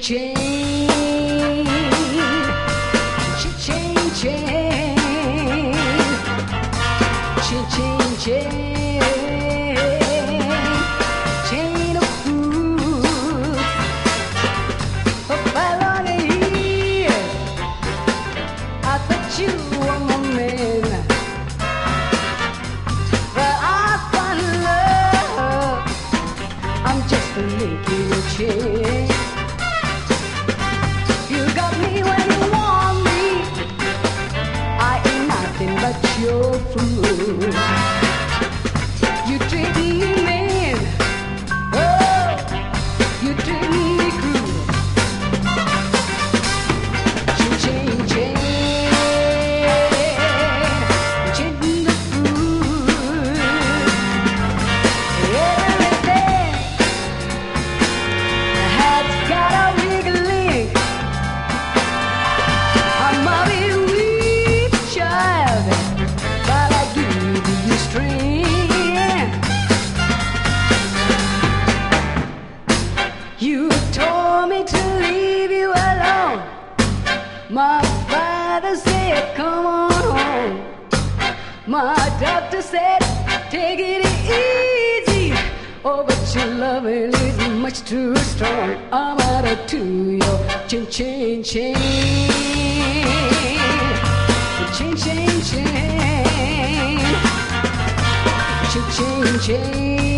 chain, chain, chain, chain, chain, chain, chain of fruit. For 500 years, I thought you were my man, but I find love, I'm just a link in your chain. You got me when you want me, I ain't nothing but your fool. You treat me mean, oh, you treat me cruel. Chain, chain, chain, chain the fool. Everything has got a weak link. I'm a bit weak, child, but I give you strength. You told me to leave you alone. My father said, come on home. My doctor said, take it easy. Oh, but your loving is much too strong. I'm added to your chain, chain, chain, chain, chain, chain, chain, chain, chain.